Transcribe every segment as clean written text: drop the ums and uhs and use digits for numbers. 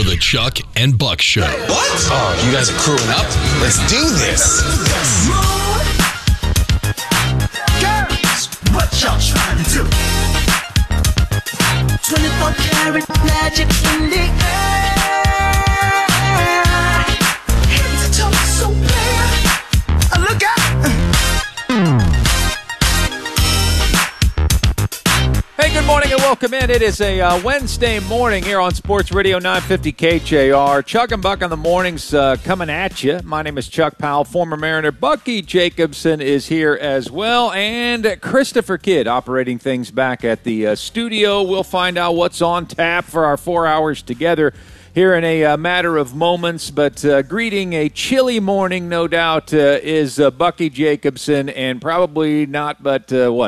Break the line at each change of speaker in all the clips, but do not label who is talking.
for the Chuck and Buck Show.
What? Oh, you guys are crewing up? Let's do this.
Girls, what y'all trying to do? 24-karat magic in the air. Head to toe, so clear. Look out.
Hey, good morning and welcome in. It is a Wednesday morning here on Sports Radio 950 KJR. Chuck and Buck on the mornings coming at you. My name is Chuck Powell. Former Mariner Bucky Jacobson is here as well. And Christopher Kidd operating things back at the studio. We'll find out what's on tap for our 4 hours together here in a matter of moments, but greeting a chilly morning, no doubt, is Bucky Jacobson, and probably not but,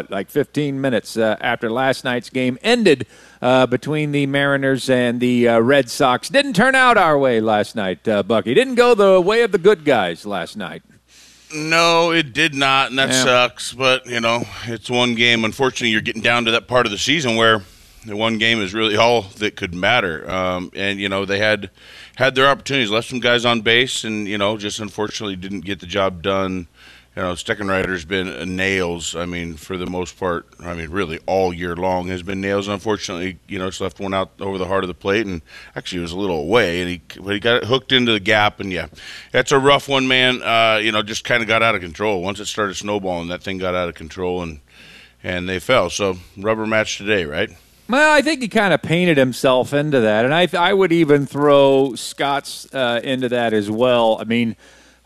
15 minutes after last night's game ended between the Mariners and the Red Sox. Didn't turn out our way last night, Bucky. Didn't go the way of the good guys last night.
No, it did not, and that sucks, but, it's one game. Unfortunately, you're getting down to that part of the season where the one game is really all that could matter. They had their opportunities, left some guys on base, and, just unfortunately didn't get the job done. Steckenrider's been nails. I mean, for the most part, really all year long has been nails. Unfortunately, just left one out over the heart of the plate, and actually it was a little away, and he got it hooked into the gap, and that's a rough one, man. Just kind of got out of control. Once it started snowballing, that thing got out of control, and they fell. So rubber match today, right?
Well, I think he kind of painted himself into that, and I would even throw Scott's into that as well. I mean,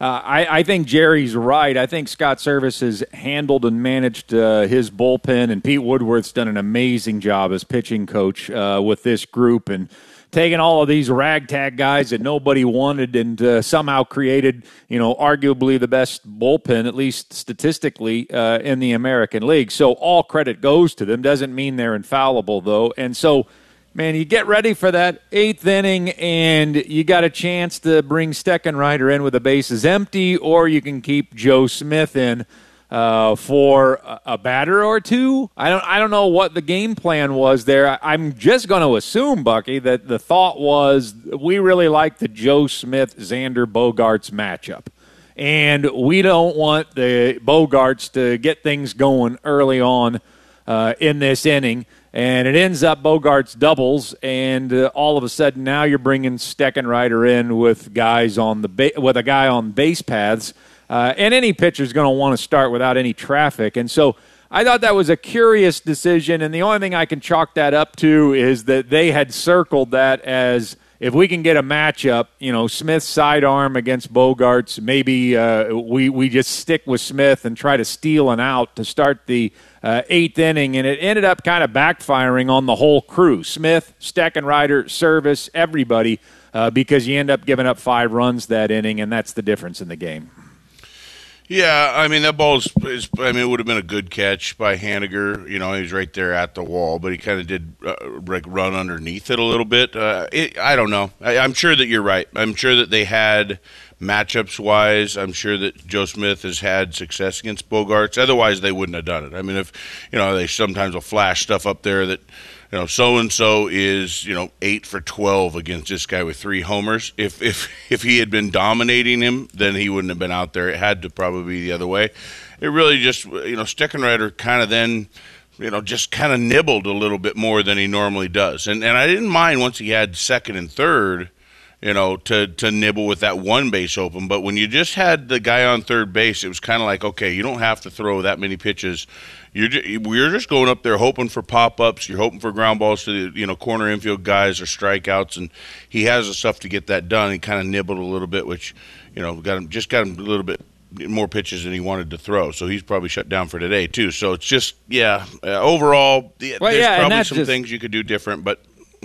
I think Jerry's right. I think Scott Service has handled and managed his bullpen, and Pete Woodworth's done an amazing job as pitching coach with this group and taking all of these ragtag guys that nobody wanted and somehow created, arguably the best bullpen, at least statistically, in the American League. So all credit goes to them. Doesn't mean they're infallible, though. And so, man, you get ready for that eighth inning, and you got a chance to bring Steckenrider in with the bases empty, or you can keep Joe Smith in for a batter or two. I don't know what the game plan was there. I'm just going to assume, Bucky, that the thought was we really like the Joe Smith-Xander Bogaerts matchup, and we don't want the Bogaerts to get things going early on in this inning. And it ends up Bogaerts doubles, and all of a sudden now you're bringing Steckenrider in with guys on with a guy on base paths. And any pitcher is going to want to start without any traffic. And so I thought that was a curious decision, and the only thing I can chalk that up to is that they had circled that as if we can get a matchup, Smith's sidearm against Bogaerts, maybe we just stick with Smith and try to steal an out to start the eighth inning, and it ended up kind of backfiring on the whole crew, Smith, Steckenrider, Service, everybody, because you end up giving up 5 runs that inning, and that's the difference in the game.
Yeah, that ball it would have been a good catch by Haniger. He was right there at the wall, but he kind of did run underneath it a little bit. I don't know. I'm sure that you're right. I'm sure that they had matchups-wise. I'm sure that Joe Smith has had success against Bogaerts. Otherwise, they wouldn't have done it. If, they sometimes will flash stuff up there that, so-and-so is, 8 for 12 against this guy with 3 homers. If he had been dominating him, then he wouldn't have been out there. It had to probably be the other way. It really just, Steckenrider kind of then, just kind of nibbled a little bit more than he normally does. And I didn't mind once he had second and third, to nibble with that one base open. But when you just had the guy on third base, it was kind of like, okay, you don't have to throw that many pitches. We're just going up there hoping for pop-ups. You're hoping for ground balls to the corner infield guys or strikeouts, and he has the stuff to get that done. He kind of nibbled a little bit, which got him a little bit more pitches than he wanted to throw. So he's probably shut down for today too. So it's just overall, there's probably some things you could do different, but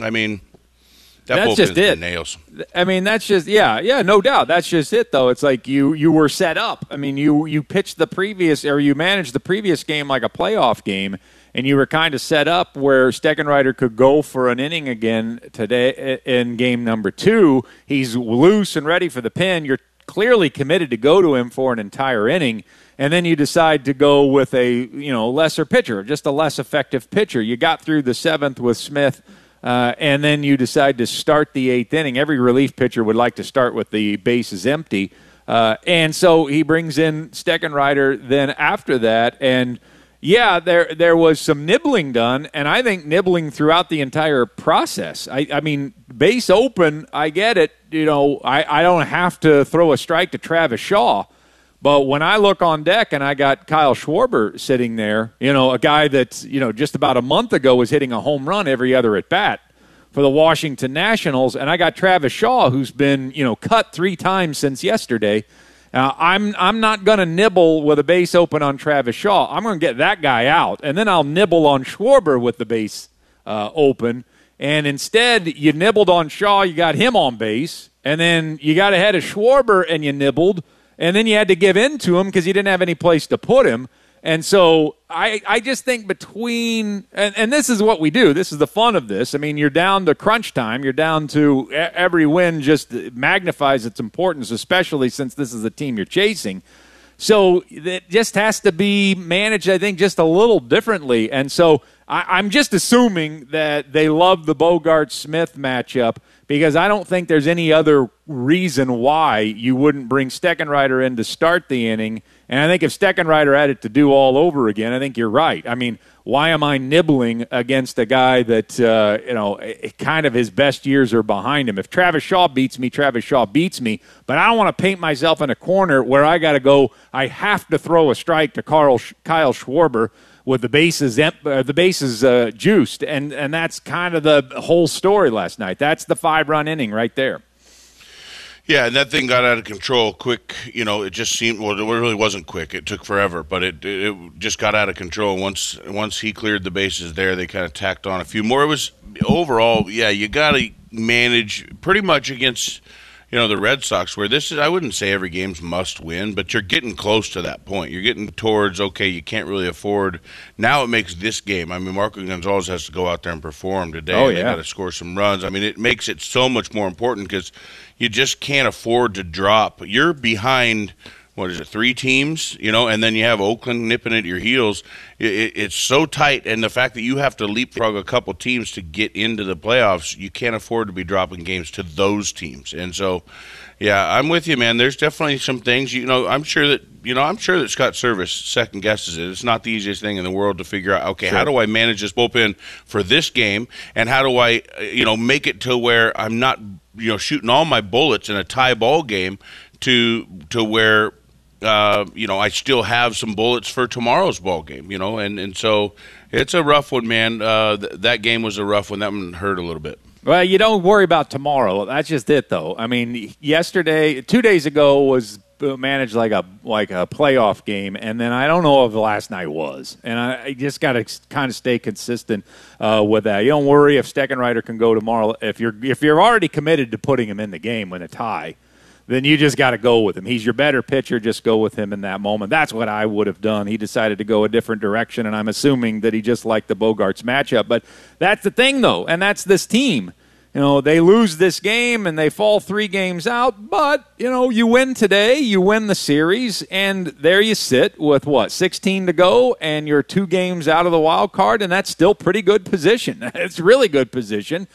that's just it. Nails.
That's just no doubt. That's just it, though. It's like you were set up. You pitched the previous, or you managed the previous game like a playoff game, and you were kind of set up where Steckenrider could go for an inning again today in game number 2. He's loose and ready for the pin. You're clearly committed to go to him for an entire inning, and then you decide to go with a lesser pitcher, just a less effective pitcher. You got through the 7th with Smith and then you decide to start the 8th inning. Every relief pitcher would like to start with the bases empty. And so he brings in Steckenrider then after that. And, yeah, there was some nibbling done, and I think nibbling throughout the entire process. I mean, base open, I get it. You know, I don't have to throw a strike to Travis Shaw. But when I look on deck and I got Kyle Schwarber sitting there, you know, a guy that, you know, just about a month ago was hitting a home run every other at bat for the Washington Nationals, and I got Travis Shaw, who's been, you know, cut 3 times since yesterday. I'm not going to nibble with a base open on Travis Shaw. I'm going to get that guy out, and then I'll nibble on Schwarber with the base open. And instead, you nibbled on Shaw, you got him on base, and then you got ahead of Schwarber and you nibbled, and then you had to give in to him because you didn't have any place to put him. And so I just think between – and this is what we do. This is the fun of this. I mean, you're down to crunch time. You're down to every win just magnifies its importance, especially since this is the team you're chasing. So it just has to be managed, I think, just a little differently. And so I'm just assuming that they love the Bogart-Smith matchup because I don't think there's any other reason why you wouldn't bring Steckenrider in to start the inning. And I think if Steckenrider had it to do all over again, I think you're right. I mean, why am I nibbling against a guy that, you know, kind of his best years are behind him? If Travis Shaw beats me, Travis Shaw beats me. But I don't want to paint myself in a corner where I got to go, I have to throw a strike to Kyle Schwarber with the bases juiced. And that's kind of the whole story last night. That's the 5-run inning right there.
Yeah, and that thing got out of control quick. You know, it just seemed – well, it really wasn't quick. It took forever, but it just got out of control. Once he cleared the bases there, they kind of tacked on a few more. It was – overall, yeah, you got to manage pretty much against – you know, the Red Sox, where this is, I wouldn't say every game's must win, but you're getting close to that point. You're getting towards, okay, you can't really afford. Now it makes this game. I mean, Marco Gonzalez has to go out there and perform today.
Oh, yeah.
They got to score some runs. I mean, it makes it so much more important because you just can't afford to drop. You're behind, what is it, 3 teams, you know, and then you have Oakland nipping at your heels. It's so tight, and the fact that you have to leapfrog a couple teams to get into the playoffs, you can't afford to be dropping games to those teams. And so, yeah, I'm with you, man. There's definitely some things, you know, I'm sure that Scott Service second guesses it. It's not the easiest thing in the world to figure out, okay, How do I manage this bullpen for this game, and how do I, you know, make it to where I'm not, you know, shooting all my bullets in a tie ball game to where you know, I still have some bullets for tomorrow's ball game, you know, and so it's a rough one, man. That game was a rough one. That one hurt a little bit.
Well, you don't worry about tomorrow. That's just it, though. I mean, 2 days ago was managed like a playoff game, and then I don't know if the last night was. And I just got to kind of stay consistent with that. You don't worry if Steckenrider can go tomorrow. If you're already committed to putting him in the game when a tie, then you just got to go with him. He's your better pitcher. Just go with him in that moment. That's what I would have done. He decided to go a different direction, and I'm assuming that he just liked the Bogarts matchup. But that's the thing, though, and that's this team. You know, they lose this game, and they fall 3 games out, but, you know, you win today, you win the series, and there you sit with, 16 to go, and you're 2 games out of the wild card, and that's still pretty good position. It's really good position.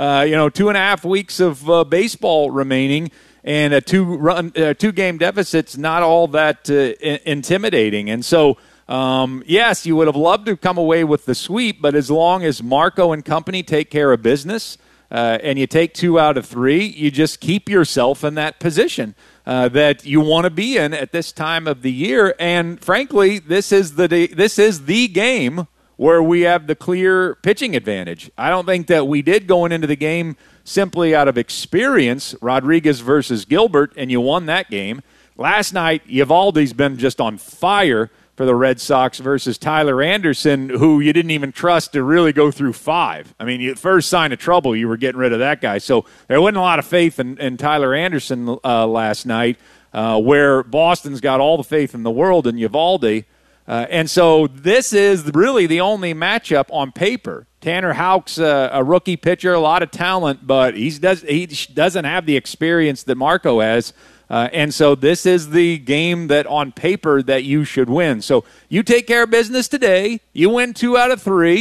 2.5 weeks of baseball remaining, and a 2-game deficit's not all that intimidating. And so, yes, you would have loved to come away with the sweep, but as long as Marco and company take care of business and you take 2 out of 3, you just keep yourself in that position that you want to be in at this time of the year. And frankly, this is the game where we have the clear pitching advantage. I don't think that we did going into the game simply out of experience, Rodriguez versus Gilbert, and you won that game. Last night, Eovaldi's been just on fire for the Red Sox versus Tyler Anderson, who you didn't even trust to really go through 5. I mean, first sign of trouble, you were getting rid of that guy. So there wasn't a lot of faith in Tyler Anderson last night, where Boston's got all the faith in the world in Eovaldi. And so this is really the only matchup on paper. Tanner Houck's a rookie pitcher, a lot of talent, but he doesn't have the experience that Marco has. And so this is the game that on paper that you should win. So you take care of business today. You win 2 out of 3.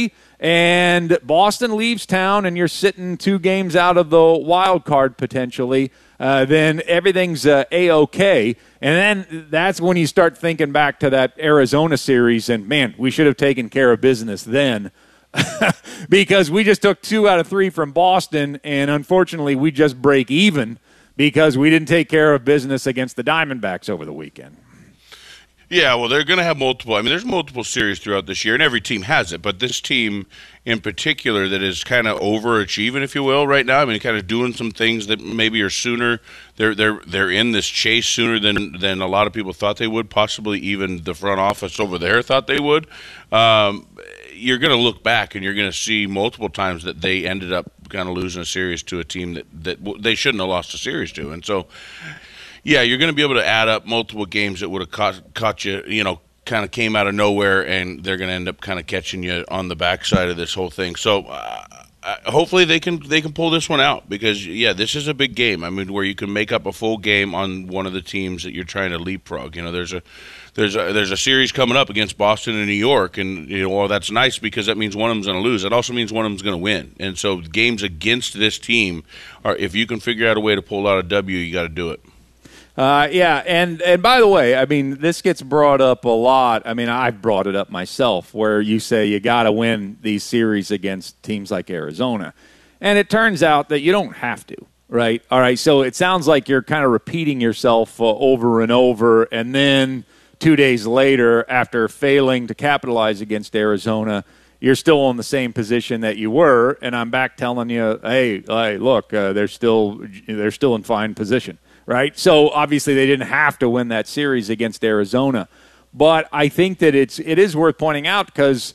and Boston leaves town and you're sitting 2 games out of the wild card potentially, then everything's A-OK. And then that's when you start thinking back to that Arizona series, and, man, we should have taken care of business then. Because we just took 2 out of 3 from Boston, and unfortunately we just break even because we didn't take care of business against the Diamondbacks over the weekend.
Yeah, well, they're going to have multiple. I mean, there's multiple series throughout this year, and every team has it. But this team in particular that is kind of overachieving, if you will, right now. I mean, kind of doing some things that maybe are sooner. They're in this chase sooner than a lot of people thought they would. Possibly even the front office over there thought they would. You're going to look back and you're going to see multiple times that they ended up kind of losing a series to a team that they shouldn't have lost a series to, and so. Yeah, you're going to be able to add up multiple games that would have caught you, kind of came out of nowhere, and they're going to end up kind of catching you on the backside of this whole thing. So hopefully they can pull this one out because, yeah, this is a big game. I mean, where you can make up a full game on one of the teams that you're trying to leapfrog. There's a series coming up against Boston and New York, and well, that's nice because that means one of them's going to lose. That also means one of them's going to win. And so games against this team are, if you can figure out a way to pull out a W, you got to do it.
Yeah, and by the way, I mean, this gets brought up a lot. I mean, I've brought it up myself where you say you got to win these series against teams like Arizona. And it turns out that you don't have to, right? All right, so it sounds like you're kind of repeating yourself over and over, and then 2 days later, after failing to capitalize against Arizona, you're still in the same position that you were, and I'm back telling you, hey, look, they're still in fine position. Right, so obviously they didn't have to win that series against Arizona, but I think that it is worth pointing out because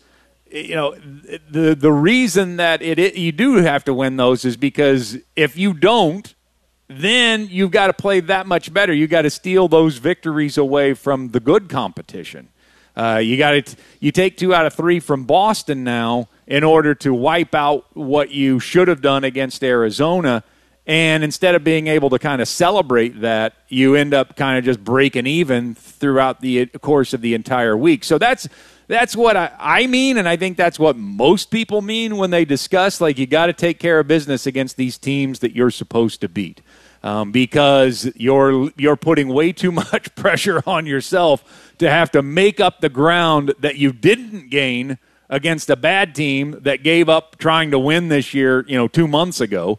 the reason that you do have to win those is because if you don't, then you've got to play that much better. You got to steal those victories away from the good competition. You take 2 out of 3 from Boston now in order to wipe out what you should have done against Arizona. And instead of being able to kind of celebrate that, you end up kind of just breaking even throughout the course of the entire week. So that's what I mean, and I think that's what most people mean when they discuss, like, you got to take care of business against these teams that you're supposed to beat. Because you're putting way too much pressure on yourself to have to make up the ground that you didn't gain against a bad team that gave up trying to win this year, 2 months ago.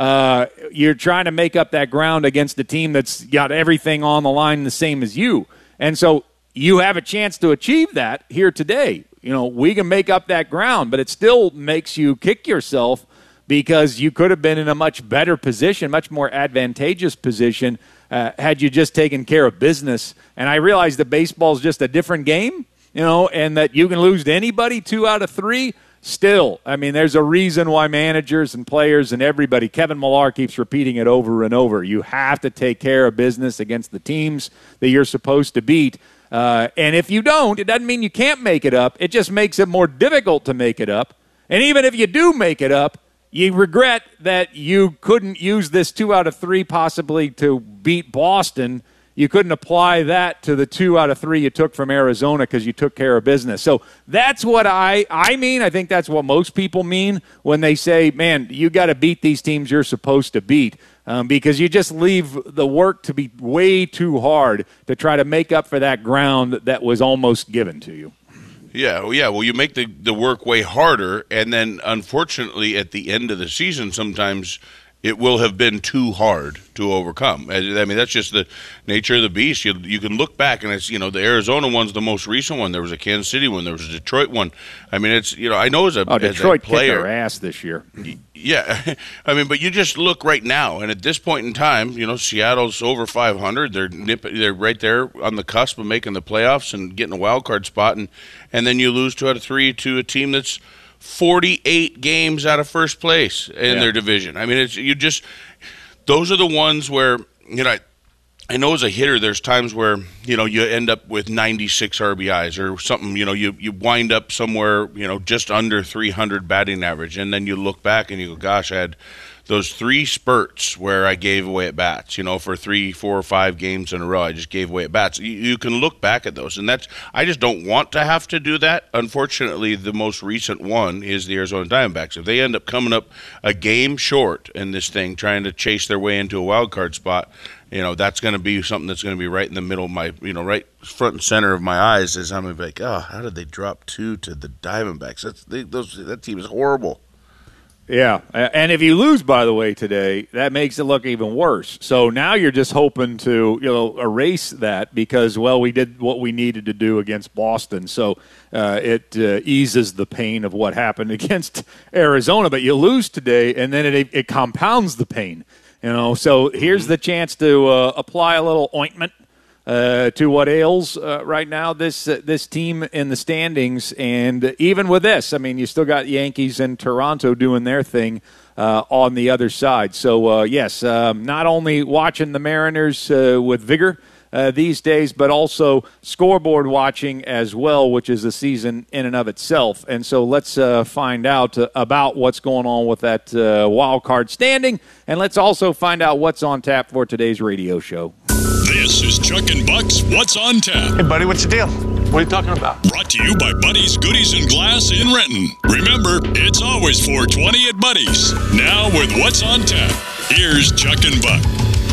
You're trying to make up that ground against a team that's got everything on the line the same as you. And so you have a chance to achieve that here today. We can make up that ground, but it still makes you kick yourself because you could have been in a much better position, much more advantageous position had you just taken care of business. And I realize that baseball is just a different game, and that you can lose to anybody 2 out of 3. Still, I mean, there's a reason why managers and players and everybody, Kevin Millar keeps repeating it over and over. You have to take care of business against the teams that you're supposed to beat. And if you don't, it doesn't mean you can't make it up. It just makes it more difficult to make it up. And even if you do make it up, you regret that you couldn't use this 2 out of 3 possibly to beat Boston. You couldn't apply that to the 2 out of 3 you took from Arizona because you took care of business. So that's what I mean. I think that's what most people mean when they say, man, you got to beat these teams you're supposed to beat because you just leave the work to be way too hard to try to make up for that ground that was almost given to you.
Yeah. Well, you make the work way harder, and then unfortunately at the end of the season sometimes – it will have been too hard to overcome. I mean, that's just the nature of the beast. You can look back, and it's, the Arizona one's the most recent one. There was a Kansas City one. There was a Detroit one. I mean, it's, I know as a
Detroit
as a player,
kicked their ass this year.
Yeah. I mean, but you just look right now, and at this point in time, Seattle's over 500. They're right there on the cusp of making the playoffs and getting a wild card spot, and then you lose 2 out of 3 to a team that's 48 games out of first place in their division. I mean, those are the ones where, I know as a hitter, there's times where, you end up with 96 RBIs or something, you wind up somewhere, just under 300 batting average. And then you look back and you go, gosh, I had those 3 spurts where I gave away at bats, for 3, 4, or 5 games in a row, I just gave away at bats. You can look back at those, and I just don't want to have to do that. Unfortunately, the most recent one is the Arizona Diamondbacks. If they end up coming up a game short in this thing, trying to chase their way into a wild card spot, that's going to be something that's going to be right in the middle of my, right front and center of my eyes. Is I'm going to be like, oh, how did they drop 2 to the Diamondbacks? That team is horrible.
Yeah, and if you lose, by the way, today, that makes it look even worse. So now you're just hoping to, erase that because, well, we did what we needed to do against Boston. So it eases the pain of what happened against Arizona. But you lose today, and then it compounds the pain. So here's the chance to apply a little ointment to what ails right now this team in the standings. And even with this, I mean, you still got Yankees and Toronto doing their thing on the other side. So, yes, not only watching the Mariners with vigor these days, but also scoreboard watching as well, which is a season in and of itself. And so let's find out about what's going on with that wild card standing, and let's also find out what's on tap for today's radio show.
This is Chuck and Buck's What's on Tap.
Hey, buddy, what's the deal? What are you talking about?
Brought to you by Buddy's Goodies and Glass in Renton. Remember, it's always $4.20 at Buddy's. Now with What's on Tap, here's Chuck and Buck.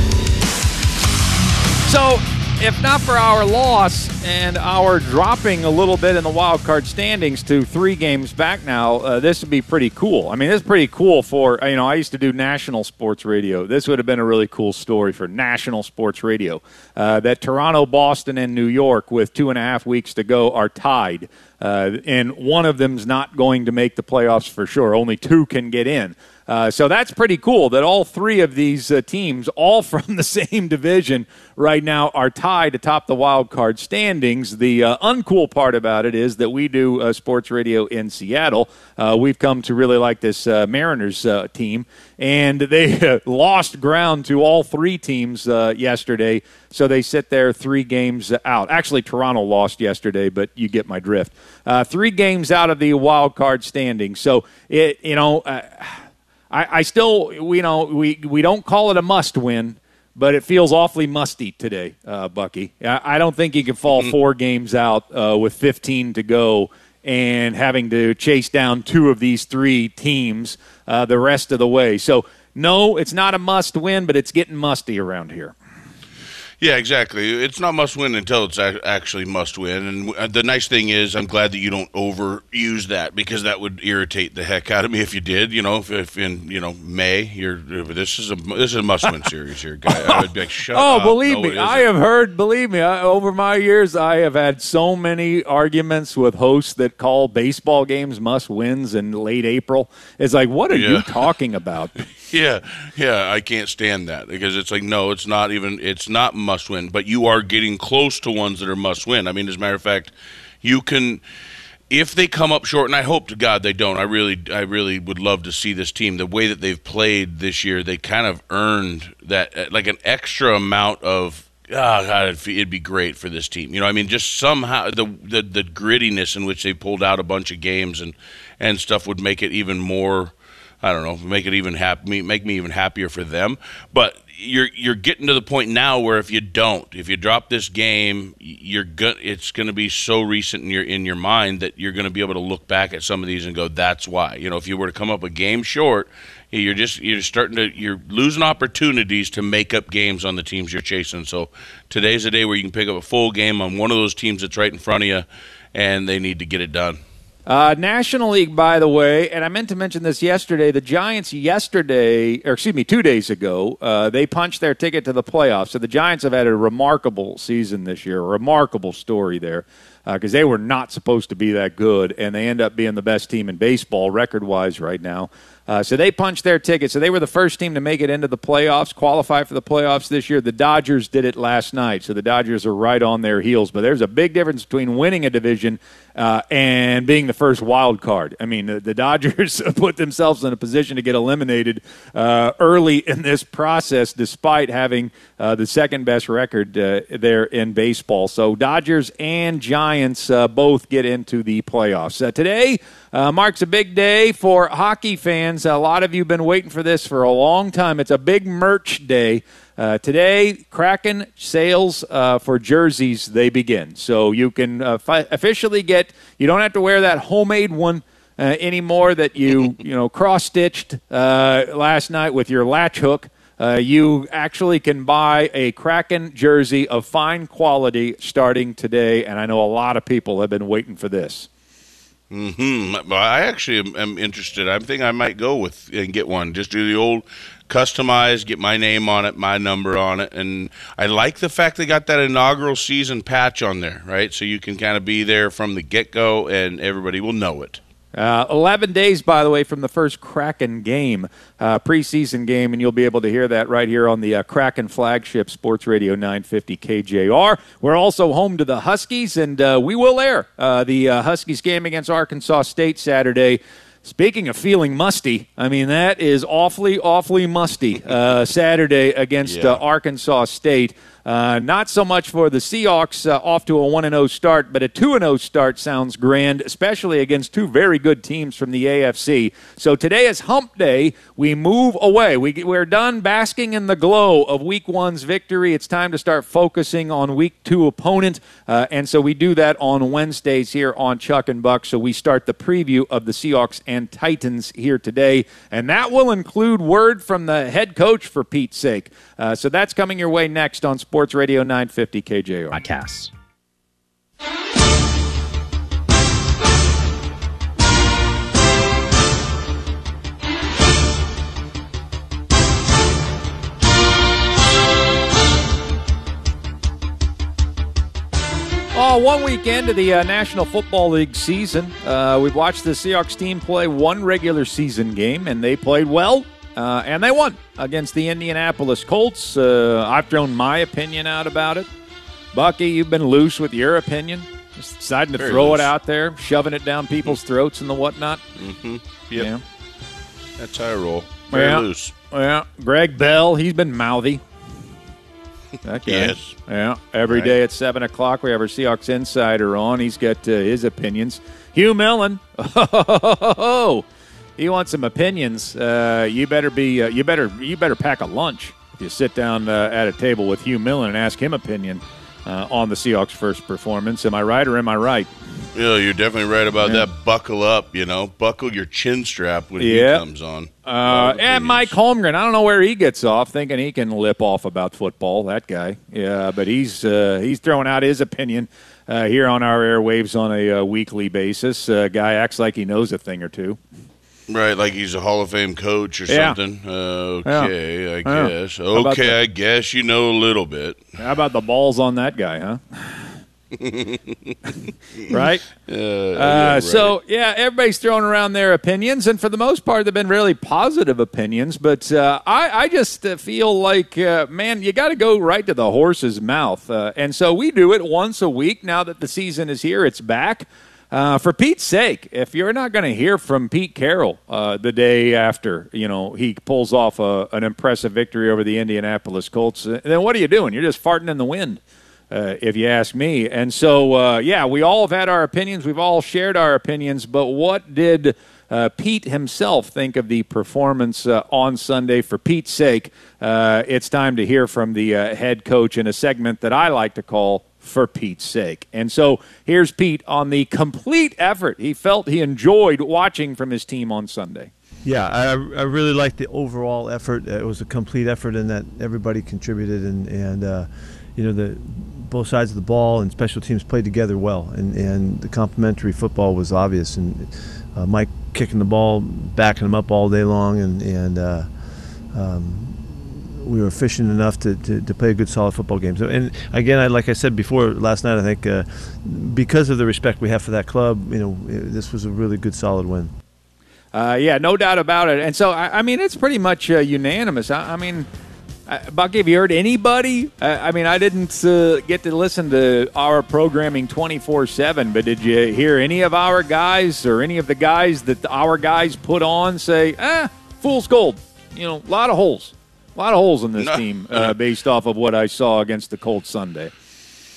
So, if not for our loss and our dropping a little bit in the wild card standings to 3 games back now, this would be pretty cool. I mean, this is pretty cool for, I used to do national sports radio. This would have been a really cool story for national sports radio. That Toronto, Boston, and New York, with 2.5 weeks to go, are tied. And one of them's not going to make the playoffs for sure. Only 2 can get in. So that's pretty cool that all 3 of these teams, all from the same division right now, are tied atop the wild card standings. The uncool part about it is that we do sports radio in Seattle. We've come to really like this Mariners team, and they lost ground to all 3 teams yesterday, so they sit there 3 games out. Actually, Toronto lost yesterday, but you get my drift. 3 games out of the wild card standing. So, I still, we don't call it a must-win, but it feels awfully musty today, Bucky. I don't think you can fall 4 games out with 15 to go and having to chase down 2 of these 3 teams the rest of the way. So, no, it's not a must-win, but it's getting musty around here.
Yeah, exactly. It's not must-win until it's actually must-win. And the nice thing is I'm glad that you don't overuse that, because that would irritate the heck out of me if you did. If in May this is a must-win series here, guy. I would be like, shut up.
Believe me, I have heard. Believe me, over my years, I have had so many arguments with hosts that call baseball games must-wins in late April. It's like, what are you talking about?
Yeah, I can't stand that, because it's like, no, it's not must-win, but you are getting close to ones that are must-win. I mean, as a matter of fact, you can, if they come up short, and I hope to God they don't. I really would love to see this team, the way that they've played this year, they kind of earned that, like an extra amount of, God, it'd be great for this team. Just somehow the grittiness in which they pulled out a bunch of games and stuff would make it even more, I don't know, make me even happier for them. But you're getting to the point now where if you drop this game, it's going to be so recent in your mind that you're going to be able to look back at some of these and go, that's why. If you were to come up a game short, you're losing opportunities to make up games on the teams you're chasing. So today's the day where you can pick up a full game on one of those teams that's right in front of you, and they need to get it done.
National League, by the way, and I meant to mention this yesterday, the Giants 2 days ago, they punched their ticket to the playoffs. So the Giants have had a remarkable season this year, a remarkable story there, because they were not supposed to be that good, and they end up being the best team in baseball record-wise right now. So they punched their ticket. So they were the first team to make it into the playoffs, qualify for the playoffs this year. The Dodgers did it last night, so the Dodgers are right on their heels. But there's a big difference between winning a division and being the first wild card. I mean, the Dodgers put themselves in a position to get eliminated early in this process, despite having the second-best record there in baseball. So Dodgers and Giants both get into the playoffs. Today, marks a big day for hockey fans. A lot of you have been waiting for this for a long time. It's a big merch day. Today, Kraken sales for jerseys, they begin. So you can officially get, you don't have to wear that homemade one anymore that you cross-stitched last night with your latch hook. You actually can buy a Kraken jersey of fine quality starting today, and I know a lot of people have been waiting for this.
Well, I actually am interested. I think I might go with and get one. Just do the old customized, get my name on it, my number on it, and I like the fact they got that inaugural season patch on there, right? So you can kind of be there from the get-go, and everybody will know it.
11 days, by the way, from the first Kraken game, preseason game, and you'll be able to hear that right here on the Kraken flagship Sports Radio 950 KJR. We're also home to the Huskies, and we will air the Huskies game against Arkansas State Saturday. Speaking of feeling musty, I mean, that is awfully musty Saturday against Arkansas State. Not so much for the Seahawks off to a 1-0 start, but a 2-0 start sounds grand, especially against two very good teams from the AFC. So today is hump day. We move away. We're done basking in the glow of Week 1's victory. It's time to start focusing on Week 2 opponent, and so we do that on Wednesdays here on Chuck and Buck. So we start the preview of the Seahawks and Titans here today, and that will include word from the head coach, for Pete's sake. So that's coming your way next on Sports Radio 950 KJR.
Podcasts.
One week into the National Football League season, we've watched the Seahawks team play one regular season game, and they played well. And they won against the Indianapolis Colts. I've thrown my opinion out about it. Bucky, you've been loose with your opinion. Just deciding to throw it out there, shoving it down people's throats and the whatnot.
Mm-hmm. Yep.
Yeah.
That's how I roll. Very loose.
Yeah. Greg Bell, he's been mouthy. That guy.
Yes.
Yeah. Every day at 7 o'clock, we have our Seahawks Insider on. He's got his opinions. Hugh Millen. He wants some opinions. You better pack a lunch if you sit down at a table with Hugh Millen and ask him opinion on the Seahawks' first performance. Am I right or am I right?
Yeah, you're definitely right about that. Buckle up, buckle your chin strap when he comes on.
And Mike Holmgren, I don't know where he gets off thinking he can lip off about football. That guy, yeah, but he's throwing out his opinion here on our airwaves on a weekly basis. Guy acts like he knows a thing or two.
Right, like he's a Hall of Fame coach or something. Okay, I guess. Okay, I guess you know a little bit.
How about the balls on that guy, huh? Right?
Right.
So, everybody's throwing around their opinions, and for the most part, they've been really positive opinions. But I just feel like, man, you got to go right to the horse's mouth. And so we do it once a week. Now that the season is here, it's back. For Pete's sake, if you're not going to hear from Pete Carroll the day after, he pulls off an impressive victory over the Indianapolis Colts, then what are you doing? You're just farting in the wind, if you ask me. And so, we all have had our opinions. We've all shared our opinions. But what did Pete himself think of the performance on Sunday? For Pete's sake, it's time to hear from the head coach in a segment that I like to call For Pete's Sake. And so here's Pete on the complete effort he felt he enjoyed watching from his team on Sunday.
Yeah, I really liked the overall effort. It was a complete effort in that everybody contributed, and the both sides of the ball and special teams played together well, and the complementary football was obvious. And Mike kicking the ball, backing him up all day long, and we were efficient enough to play a good, solid football game. So, and again, like I said before last night, I think because of the respect we have for that club, this was a really good, solid win.
No doubt about it. And so, I mean, it's pretty much unanimous. I mean, Bucky, have you heard anybody? I didn't get to listen to our programming 24/7, but did you hear any of our guys or any of the guys that our guys put on say, fool's gold? A lot of holes. A lot of holes in this team based off of what I saw against the Colts Sunday.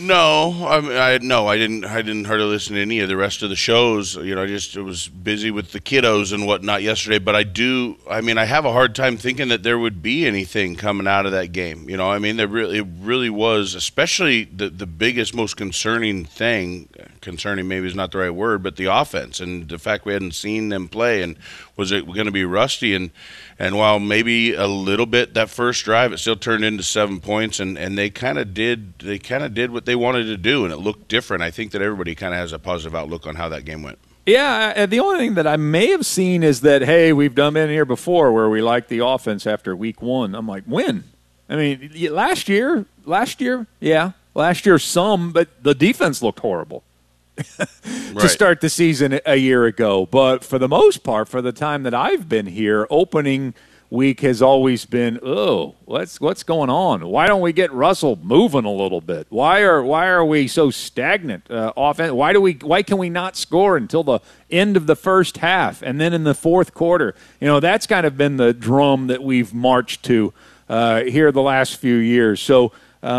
No, I didn't hardly listen to any of the rest of the shows. You know, I was busy with the kiddos and whatnot yesterday. But I have a hard time thinking that there would be anything coming out of that game. You know, I mean, it really was, especially the biggest, most concerning thing. Concerning maybe is not the right word, but the offense and the fact we hadn't seen them play, and was it going to be rusty? And while maybe a little bit that first drive, it still turned into 7 points, and they kind of did what they wanted to do, and it looked different. I think that everybody kind of has a positive outlook on how that game went.
Yeah, the only thing that I may have seen is that, hey, we've done it here before where we liked the offense after week 1. I'm like, when? I mean, last year, yeah. Last year some, but the defense looked horrible. To start the season a year ago. But for the most part, for the time that I've been here, opening week has always been, what's going on? Why don't we get Russell moving a little bit? Why are we so stagnant offense? Why can we not score until the end of the first half and then in the fourth quarter? You know, that's kind of been the drum that we've marched to here the last few years. So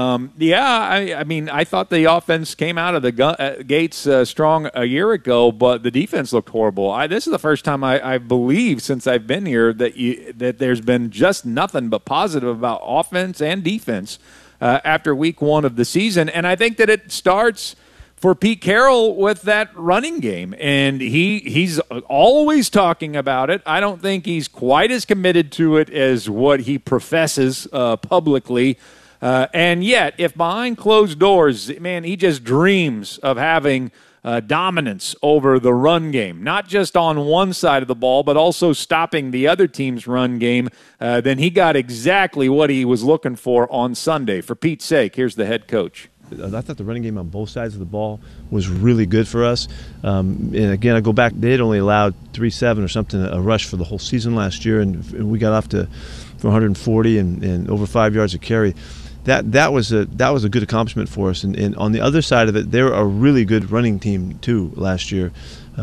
I thought the offense came out of the gates strong a year ago, but the defense looked horrible. This is the first time I believe since I've been here that there's been just nothing but positive about offense and defense after week 1 of the season. And I think that it starts for Pete Carroll with that running game, and he's always talking about it. I don't think he's quite as committed to it as what he professes publicly. And yet, if behind closed doors, man, he just dreams of having dominance over the run game, not just on one side of the ball, but also stopping the other team's run game, then he got exactly what he was looking for on Sunday. For Pete's sake, here's the head coach.
I thought the running game on both sides of the ball was really good for us. And again, I go back, they had only allowed 3.7 or something a rush for the whole season last year, and we got off to 140 and over 5 yards a carry. That was a good accomplishment for us, and on the other side of it, they were a really good running team too last year.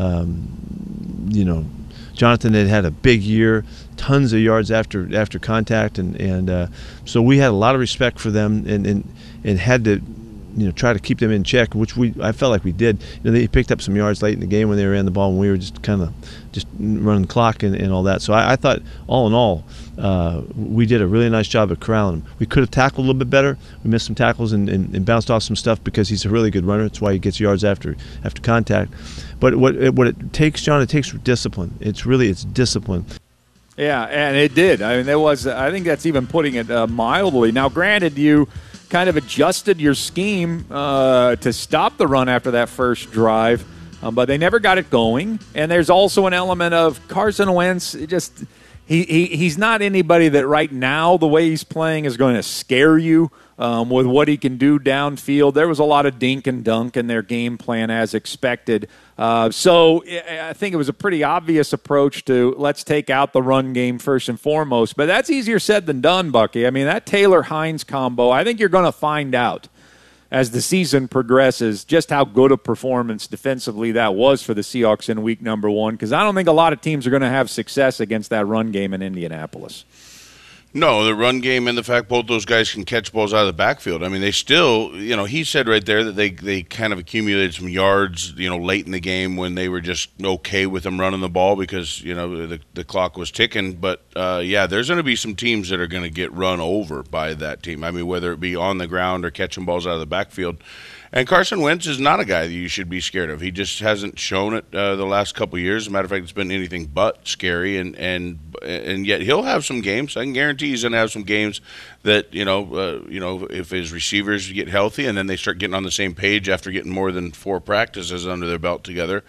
Jonathan had a big year, tons of yards after contact, and so we had a lot of respect for them, and had to try to keep them in check, which I felt like we did. They picked up some yards late in the game when they ran the ball, and we were just kind of running the clock and all that. So I thought, all in all, we did a really nice job of corralling him. We could have tackled a little bit better. We missed some tackles and bounced off some stuff because he's a really good runner. That's why he gets yards after contact. But what it takes, John, it takes discipline. It's discipline.
Yeah, and it did. I mean, I think that's even putting it mildly. Now, granted, you kind of adjusted your scheme to stop the run after that first drive, but they never got it going. And there's also an element of Carson Wentz. He's not anybody that right now, the way he's playing, is going to scare you with what he can do downfield. There was a lot of dink and dunk in their game plan as expected. So I think it was a pretty obvious approach to let's take out the run game first and foremost. But that's easier said than done, Bucky. I mean, that Taylor-Hines combo, I think you're going to find out as the season progresses just how good a performance defensively that was for the Seahawks in week number 1, because I don't think a lot of teams are going to have success against that run game in Indianapolis.
No, the run game and the fact both those guys can catch balls out of the backfield. I mean, they still, he said right there that they kind of accumulated some yards, late in the game when they were just okay with them running the ball because, the clock was ticking. But, there's going to be some teams that are going to get run over by that team. I mean, whether it be on the ground or catching balls out of the backfield. And Carson Wentz is not a guy that you should be scared of. He just hasn't shown it the last couple of years. As a matter of fact, it's been anything but scary. And yet he'll have some games. I can guarantee he's going to have some games that if his receivers get healthy and then they start getting on the same page after getting more than 4 practices under their belt together.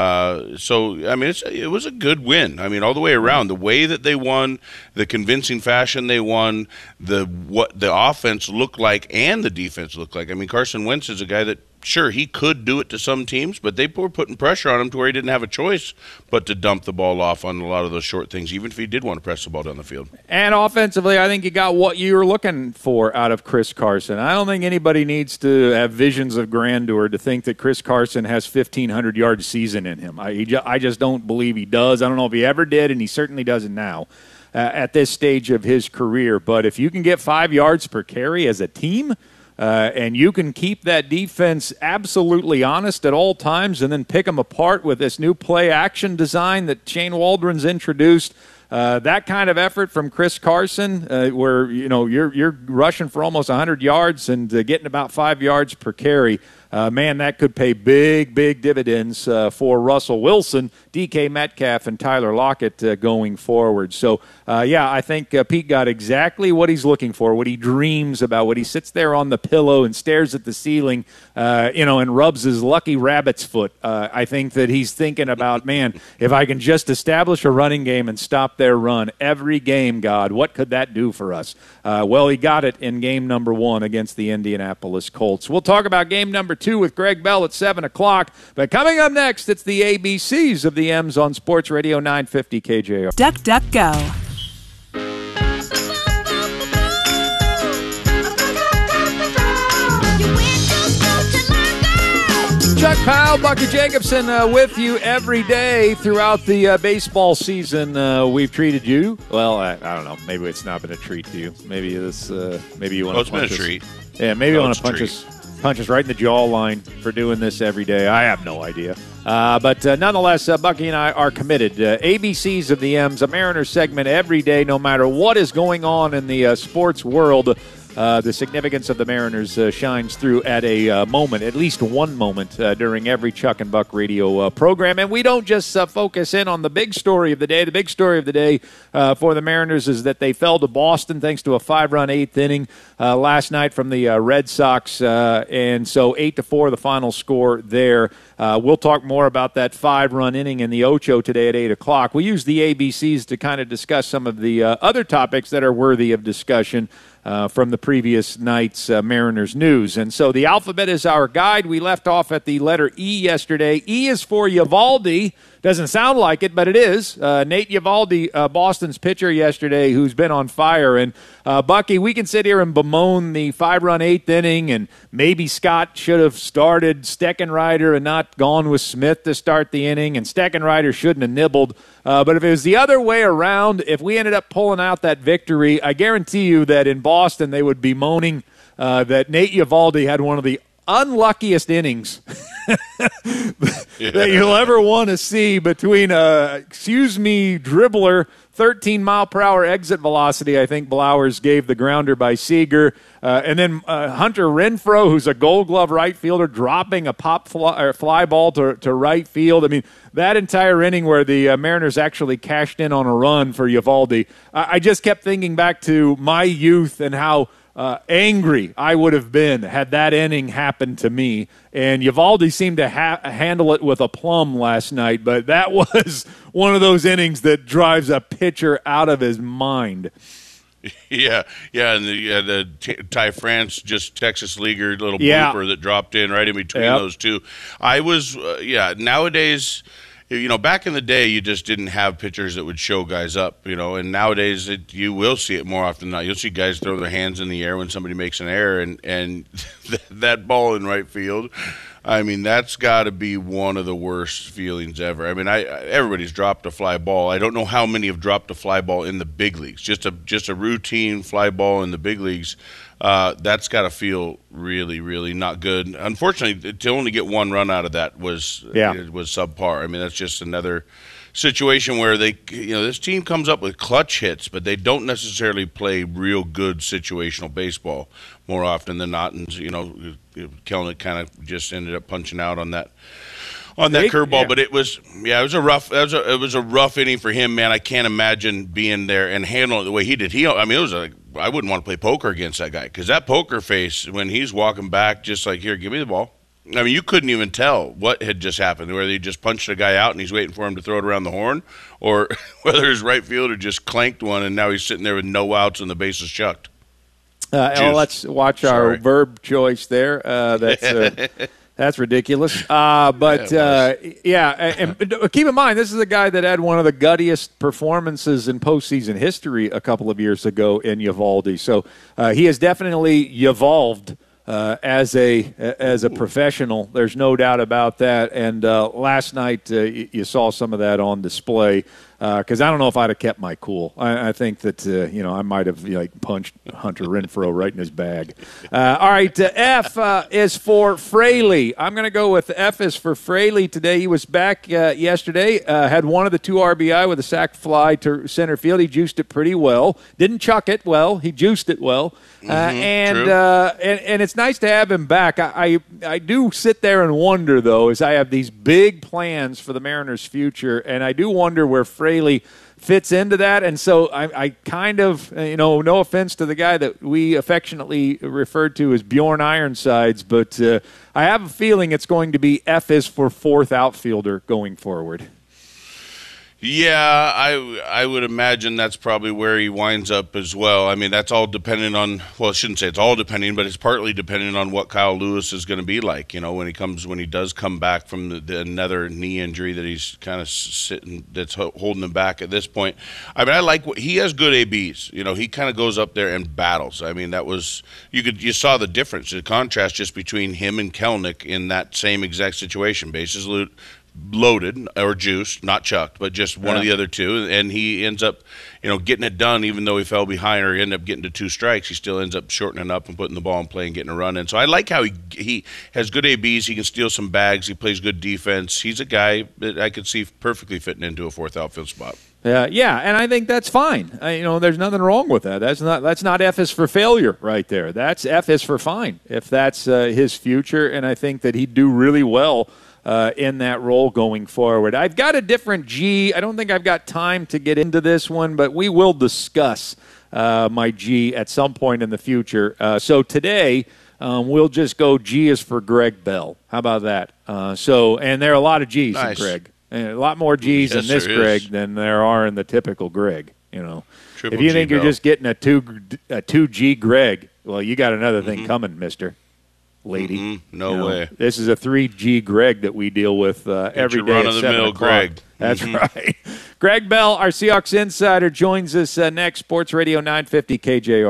It was a good win. I mean, all the way around, the way that they won, the convincing fashion they won, what the offense looked like and the defense looked like. I mean, Carson Wentz is a guy that, sure, he could do it to some teams, but they were putting pressure on him to where he didn't have a choice but to dump the ball off on a lot of those short things, even if he did want to press the ball down the field.
And offensively, I think you got what you were looking for out of Chris Carson. I don't think anybody needs to have visions of grandeur to think that Chris Carson has 1,500-yard season in him. I just don't believe he does. I don't know if he ever did, and he certainly doesn't now at this stage of his career. But if you can get 5 yards per carry as a team, And you can keep that defense absolutely honest at all times and then pick them apart with this new play-action design that Shane Waldron's introduced. That kind of effort from Chris Carson, where you're rushing for almost 100 yards and getting about 5 yards per carry. Man, that could pay big, big dividends for Russell Wilson, DK Metcalf, and Tyler Lockett going forward. So, I think Pete got exactly what he's looking for, what he dreams about, what he sits there on the pillow and stares at the ceiling, and rubs his lucky rabbit's foot. I think that he's thinking about, man, if I can just establish a running game and stop their run every game, God, what could that do for us? Well, he got it in game number 1 against the Indianapolis Colts. We'll talk about game number 2 with Greg Bell at 7 o'clock. But coming up next, it's the ABCs of the M's on Sports Radio 950 KJR.
Duck, duck, go.
Chuck Powell, Bucky Jacobson with you every day throughout the baseball season. We've treated you. Well, I don't know. Maybe it's not been a treat to you. Maybe you want to
it's been a treat.
Yeah, maybe you want to punch us right in the jawline for doing this every day. I have no idea. But nonetheless, Bucky and I are committed. ABCs of the M's, a Mariners segment every day, no matter what is going on in the sports world. The significance of the Mariners shines through at a moment, at least one moment, during every Chuck and Buck radio program. And we don't just focus in on the big story of the day. The big story of the day for the Mariners is that they fell to Boston thanks to a 5-run 8th inning last night from the Red Sox. And so 8-4 the final score there. We'll talk more about that 5-run inning in the Ocho today at 8 o'clock. We use the ABCs to kind of discuss some of the other topics that are worthy of discussion from the previous night's Mariners news. And so the alphabet is our guide. We left off at the letter E yesterday. E is for Eovaldi. Doesn't sound like it, but it is. Nate Eovaldi, Boston's pitcher yesterday, who's been on fire. And, Bucky, we can sit here and bemoan the 5-run 8th inning, and maybe Scott should have started Steckenrider and not gone with Smith to start the inning, and Steckenrider shouldn't have nibbled. But if it was the other way around, if we ended up pulling out that victory, I guarantee you that in Boston they would be moaning that Nate Eovaldi had one of the unluckiest innings that you'll ever want to see between dribbler, 13-mile-per-hour exit velocity. I think Blowers gave the grounder by Seager. And then Hunter Renfroe, who's a Gold Glove right fielder, dropping a fly ball to right field. I mean, that entire inning where the Mariners actually cashed in on a run for Eovaldi, I just kept thinking back to my youth and how angry I would have been had that inning happened to me. And Eovaldi seemed to handle it with aplomb last night, but that was one of those innings that drives a pitcher out of his mind.
Yeah, and the Ty France, just Texas Leaguer little blooper that dropped in right in between those two. I was, nowadays, back in the day, you just didn't have pitchers that would show guys up, and nowadays you will see it more often than not. You'll see guys throw their hands in the air when somebody makes an error, and that ball in right field, I mean, that's got to be one of the worst feelings ever. I mean, everybody's dropped a fly ball. I don't know how many have dropped a fly ball in the big leagues, just a routine fly ball in the big leagues. That's got to feel really, really not good. Unfortunately, to only get one run out of that was subpar. I mean, that's just another situation where this team comes up with clutch hits, but they don't necessarily play real good situational baseball more often than not. And Kelenic kind of just ended up punching out on that curveball, but it was a rough inning for him, man. I can't imagine being there and handling it the way he did. I wouldn't want to play poker against that guy, because that poker face when he's walking back, just like, here, give me the ball. I mean, you couldn't even tell what had just happened, whether he just punched a guy out and he's waiting for him to throw it around the horn, or whether his right fielder just clanked one and now he's sitting there with no outs and the bases chucked.
Let's watch our verb choice there. That's ridiculous. And keep in mind, this is a guy that had one of the guttiest performances in postseason history a couple of years ago in Eovaldi. So he has definitely evolved as a professional. There's no doubt about that. And last night you saw some of that on display. because I don't know if I'd have kept my cool. I think that I might have punched Hunter Renfroe right in his bag. All right, F is for Fraley. I'm going to go with F is for Fraley today. He was back yesterday, had one of the 2 RBI with a sac fly to center field. He juiced it pretty well. Didn't chuck it well. He juiced it well. And it's nice to have him back. I do sit there and wonder, though, as I have these big plans for the Mariners' future, and I do wonder where Fraley fits into that. And so I kind of, no offense to the guy that we affectionately referred to as Bjorn Ironsides, but I have a feeling it's going to be F is for 4th outfielder going forward.
Yeah, I would imagine that's probably where he winds up as well. I mean, that's all dependent on, well, I shouldn't say it's all depending, but it's partly dependent on what Kyle Lewis is going to be like, when he does come back from the another knee injury that he's kind of sitting, that's holding him back at this point. I mean, I like he has good ABs. He kind of goes up there and battles. I mean, that was, you saw the difference, the contrast just between him and Kelenic in that same exact situation. Bases loaded or juiced, not chucked, but just one of the other two, and he ends up, getting it done. Even though he fell behind or ended up getting to 2 strikes, he still ends up shortening up and putting the ball in play and getting a run in. So I like how he has good ABs. He can steal some bags. He plays good defense. He's a guy that I could see perfectly fitting into a 4th outfield spot.
Yeah, and I think that's fine. There's nothing wrong with that. That's not F is for failure right there. That's F is for fine if that's his future, and I think that he'd do really well in that role going forward. I've got a different G. I don't think I've got time to get into this one, but we will discuss my G at some point in the future. So today, we'll just go G is for Greg Bell. How about that? And there are a lot of G's in Greg. And a lot more G's in this Greg than there are in the typical Greg. If you think you're just getting a 2G Greg, well, you got another thing coming, mister. Lady.
No way.
This is a 3G Greg that we deal with every day at 7 o'clock.
Greg.
That's right. Greg Bell, our Seahawks insider, joins us next. Sports Radio 950 KJR.